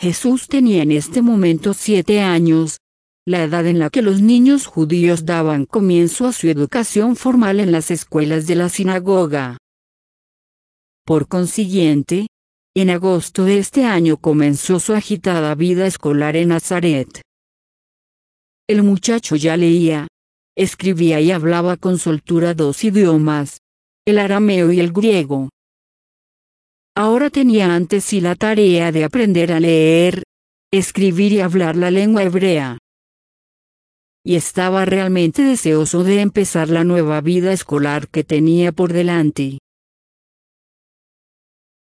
Jesús tenía en este momento 7 años, la edad en la que los niños judíos daban comienzo a su educación formal en las escuelas de la sinagoga. Por consiguiente, en agosto de este año comenzó su agitada vida escolar en Nazaret. El muchacho ya leía, escribía y hablaba con soltura 2 idiomas, el arameo y el griego. Ahora tenía ante sí la tarea de aprender a leer, escribir y hablar la lengua hebrea. Y estaba realmente deseoso de empezar la nueva vida escolar que tenía por delante.